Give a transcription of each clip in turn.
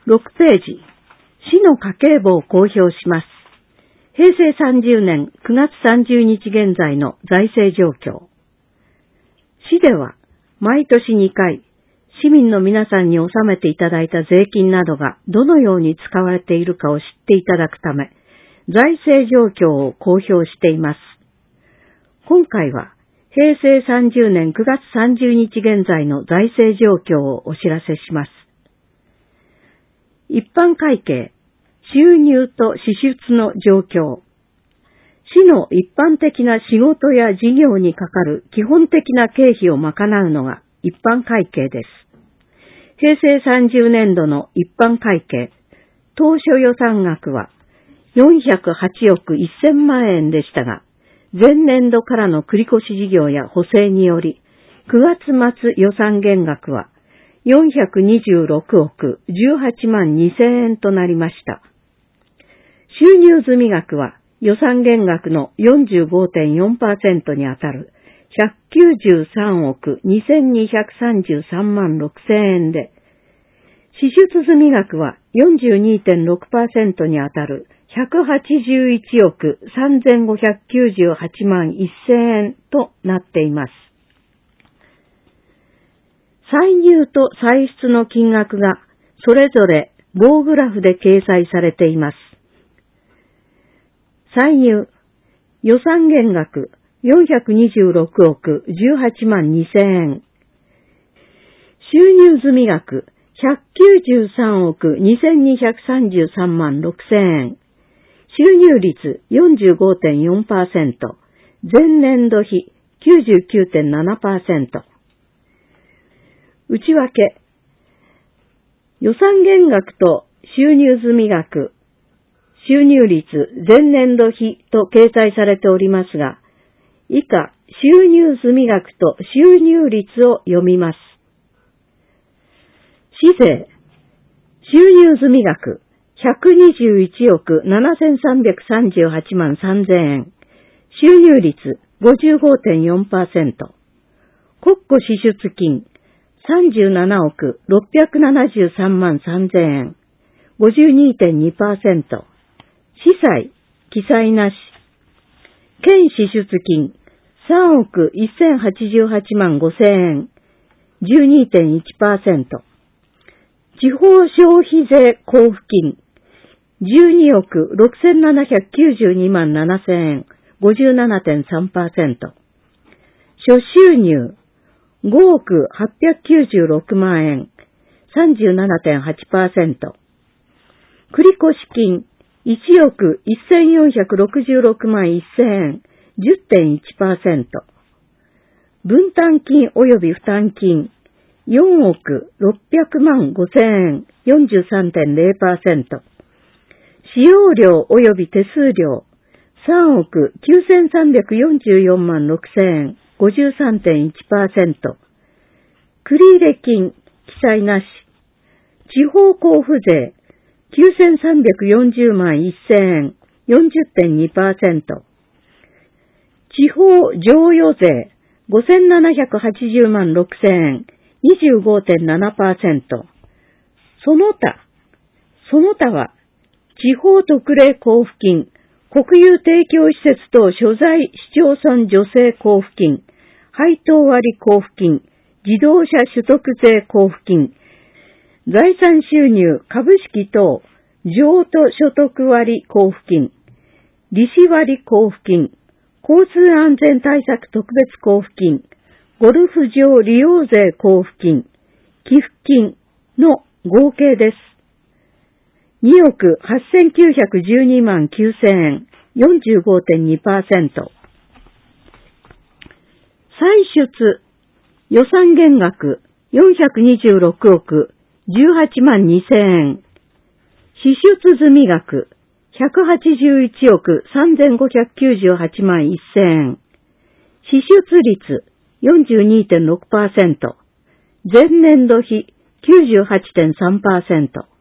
6ページ、市の家計簿を公表します。平成30年9月30日現在の財政状況。市では、毎年2回、市民の皆さんに納めていただいた税金などがどのように使われているかを知っていただくため、財政状況を公表しています。今回は、平成30年9月30日現在の財政状況をお知らせします。一般会計、収入と支出の状況。市の一般的な仕事や事業にかかる基本的な経費を賄うのが一般会計です。平成30年度の一般会計、当初予算額は408億1000万円でしたが、前年度からの繰越事業や補正により、9月末予算減額は426億18万2000円となりました。収入済額は予算減額の 45.4% にあたる193億2233万6000円で、支出済額は 42.6% にあたる181億3598万1000円となっています。歳入と歳出の金額がそれぞれ棒グラフで掲載されています。歳入、予算減額426億18万2000円。収入済額193億2233万6000円。収入率 45.4%。前年度比 99.7%。内訳。予算減額と収入済額、収入率前年度比と掲載されておりますが、以下、収入済額と収入率を読みます。市税、収入済額、121億7338万3000円。収入率 55.4%。国庫支出金、37億673万3000円。52.2%。司祭、記載なし。県支出金、3億1088万5000円。12.1%。地方消費税交付金、12億6792万7000円。57.3%。諸収入、5億896万円。37.8%。繰越金、1億1466万1000円。10.1%。分担金及び負担金、4億600万5000円。43.0%。使用料及び手数料、3億9344万6000円。53.1%。繰入金、記載なし。地方交付税、9340万1000円。40.2%。地方譲与税、5780万6000円。25.7%。その他は、地方特例交付金、国有提供施設等所在市町村助成交付金、配当割交付金、自動車所得税交付金、財産収入株式等譲渡所得割交付金、利子割交付金、交通安全対策特別交付金、ゴルフ場利用税交付金、寄付金の合計です。2億8912万9000円、45.2%。歳出、予算減額426億18万2000円。支出済額181億3598万1000円。支出率 42.6%。前年度比 98.3%。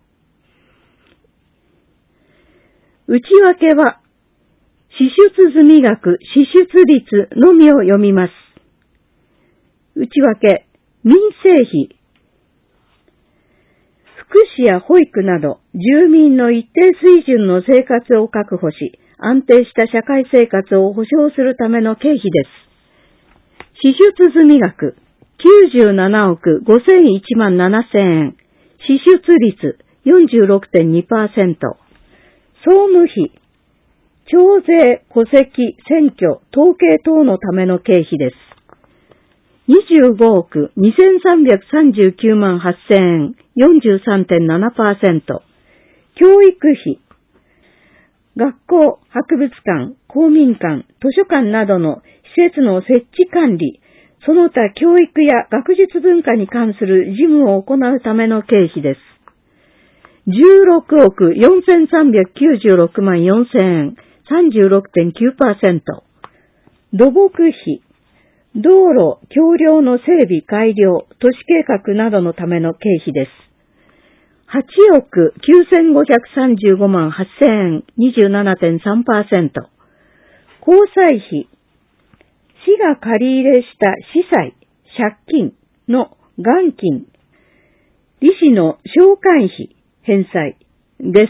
内訳は、支出済額、支出率のみを読みます。内訳、民生費。 祉や保育など、住民の一定水準の生活を確保し、安定した社会生活を保障するための経費です。支出済額、97億5001万7000円。支出率、46.2%。総務費、徴税、戸籍、選挙、統計等のための経費です。25億2339万8000円、43.7%。教育費、学校、博物館、公民館、図書館などの施設の設置管理、その他教育や学術文化に関する事務を行うための経費です。16億4396万4000円、36.9%。土木費、道路、橋梁の整備改良、都市計画などのための経費です。8億9535万8000円、27.3%。交際費、市が借り入れした資債、借金の元金、利子の償還費、返済です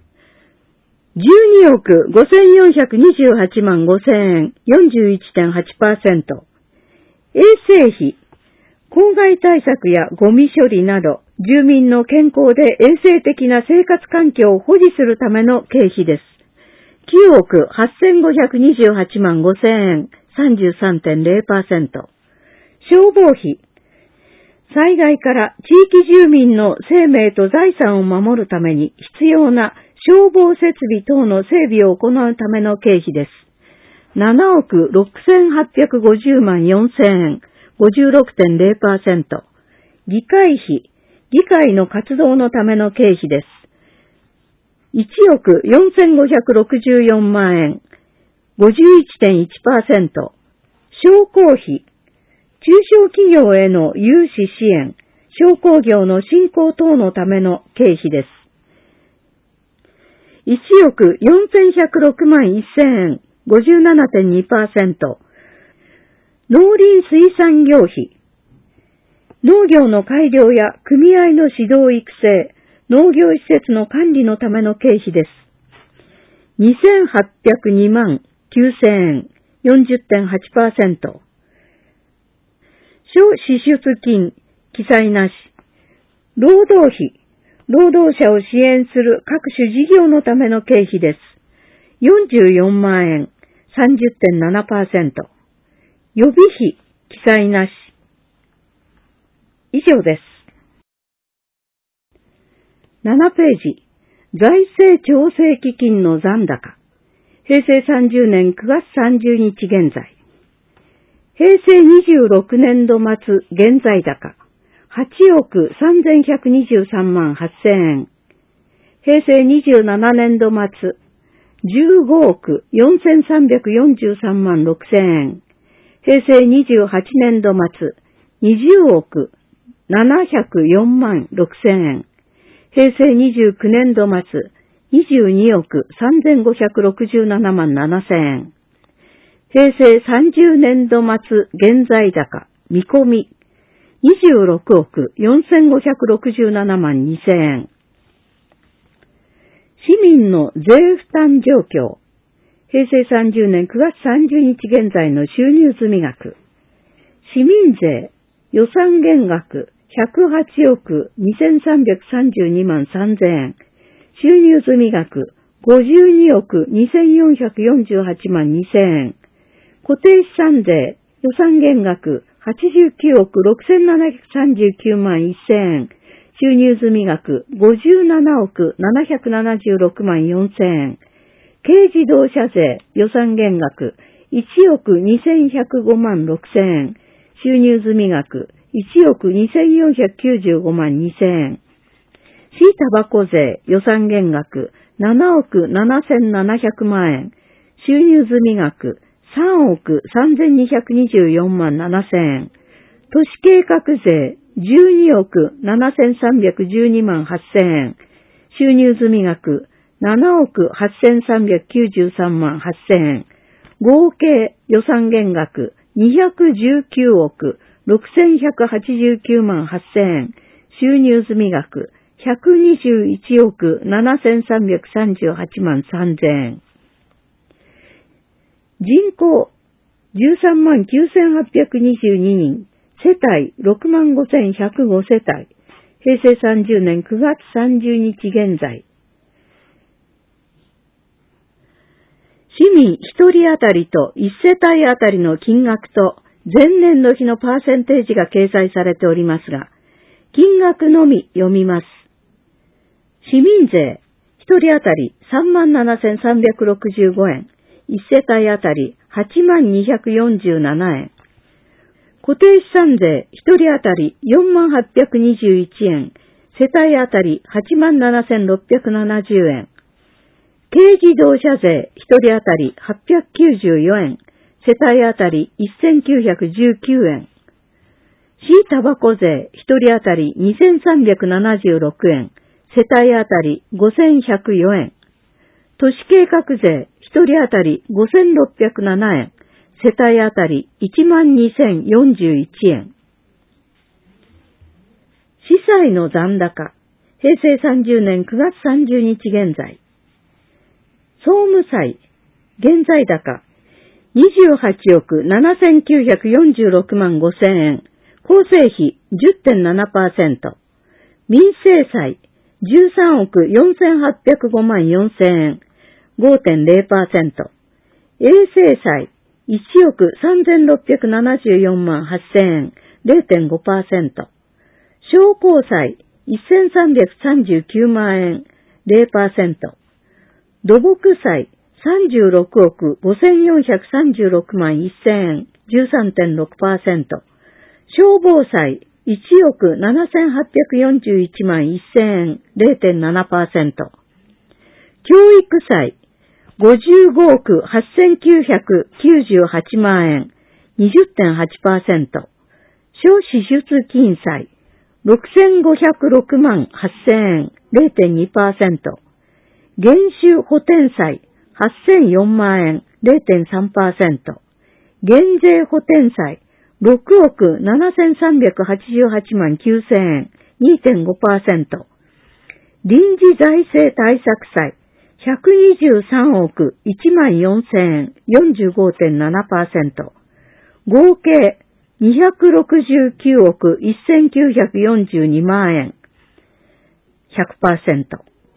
。12億5428万5000円、41.8%。衛生費、公害対策やゴミ処理など、住民の健康で衛生的な生活環境を保持するための経費です。9億8528万5000円、33.0%。消防費、災害から地域住民の生命と財産を守るために必要な消防設備等の整備を行うための経費です。7億6850万4000円、56.0%。議会費、議会の活動のための経費です。1億4564万円、51.1%。商工費、中小企業への融資支援、商工業の振興等のための経費です。1億4106万1000円、57.2%。農林水産業費、農業の改良や組合の指導育成、農業施設の管理のための経費です。2802万9000円、40.8%。小支出金、記載なし。労働費、労働者を支援する各種事業のための経費です。44万円、30.7%。予備費、記載なし。以上です。7ページ。財政調整基金の残高。平成30年9月30日現在。平成26年度末現在高。8億3123万8000円。平成27年度末。15億4343万6000円。平成28年度末。20億704万6000円。平成29年度末。22億3567万7000円。平成30年度末現在高見込み26億4567万2000円。市民の税負担状況。平成30年9月30日現在の収入済額。市民税予算減額108億2332万3000円。収入済額52億2448万2000円。固定資産税予算減額89億6739万1000円。収入済額57億776万4000円。軽自動車税予算減額1億2105万6000円。収入済額1億2495万2000円。市タバコ税予算減額7億7700万円。収入済額3億3224万7000円。都市計画税12億7312万8000円。収入済額7億8393万8000円。合計予算減額219億6189万8000円。収入済額 121億7338万3000円。人口13万9822人、世帯6万5105世帯、平成30年9月30日現在。市民1人当たりと1世帯当たりの金額と前年度比のパーセンテージが掲載されておりますが、金額のみ読みます。市民税1人当たり 37,365 円、1世帯当たり 82,247 円。固定資産税1人当たり 48,21 円、世帯当たり 87,670 円。軽自動車税1人当たり894円、世帯当たり 1,919 円。市タバコ税1人当たり 2,376 円、世帯当たり 5,104 円。都市計画税1人当たり 5,607 円、世帯当たり 12,041 円。司債の残高、平成30年9月30日現在。総務債、現在高、28億7,946万5千円、構成比 10.7%、民生債、13億4,805万4千円、5.0%、衛生債、1億3,674万8千円、0.5%、商工債、1,339万円、0%、土木債、36億5,436万1千円、13.6%、消防債、1億7,841万1千円、0.7%、教育債、55億8,998万円、20.8%、小支出金債、6,506万8千円、0.2%、減収補填債、8,004万円、0.3%、減税補填債、6億7,388万9千円、2.5%、臨時財政対策債、123億1万4千円、45.7%、合計269億1,942万円、100%。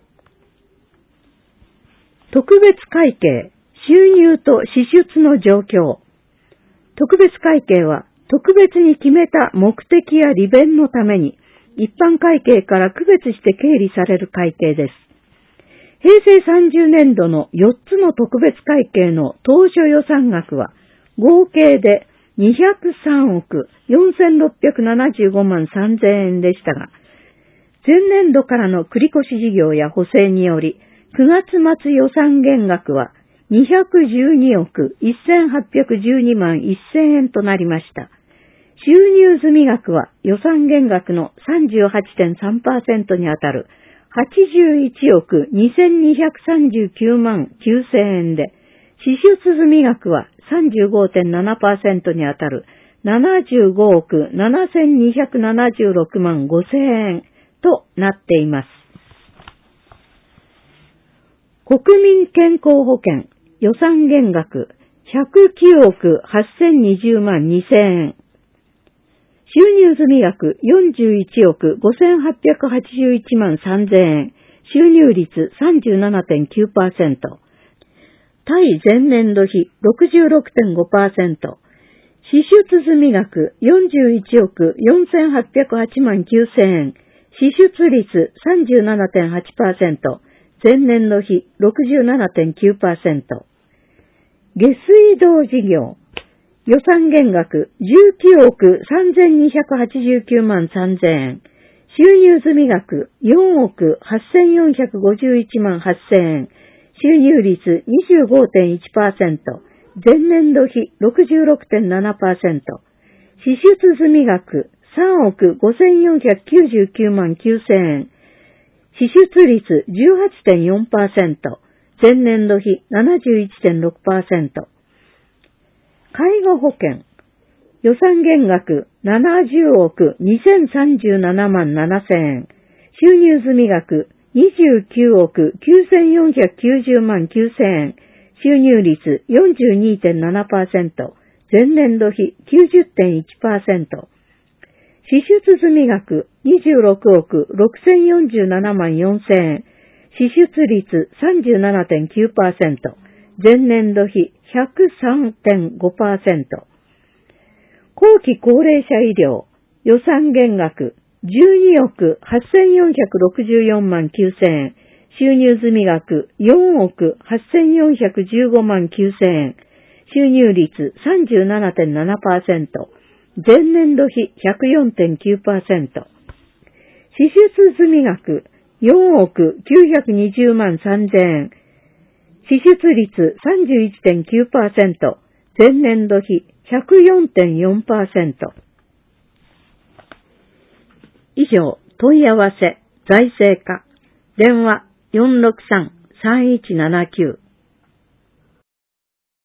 特別会計、収入と支出の状況。特別会計は、特別に決めた目的や利便のために、一般会計から区別して経理される会計です。平成30年度の4つの特別会計の当初予算額は、合計で203億4,675万3千円でしたが、前年度からの繰越事業や補正により、9月末予算減額は212億1,812万1千円となりました。収入済額は予算減額の 38.3% にあたる81億2,239万9千円で、支出済額は 35.7% にあたる75億7,276万5千円となっています。国民健康保険予算減額109億8,020万2千円。収入済額41億5,881万3千円。収入率 37.9%。対前年度比 66.5%。支出済額41億4,808万9千円。支出率 37.8%。前年度比 67.9%。下水道事業。予算減額19億3,289万3千円。収入済額4億8,451万8千円。収入率 25.1%。前年度比 66.7%。支出済額3億5,499万9千円。支出率 18.4%。前年度比 71.6%。介護保険。予算減額70億2,037万7千円。 収入済額29億9490万9000円。収入率 42.7%。前年度比 90.1%。支出済額26億6047万4000円。支出率 37.9%。前年度比 103.5%。後期高齢者医療予算減額12億8464万9000円。収入済額4億8415万9000円。収入率 37.7%。前年度比 104.9%。支出済額4億920万3000円。支出率 31.9%。前年度比 104.4%。以上、問い合わせ、財政課、電話463-3179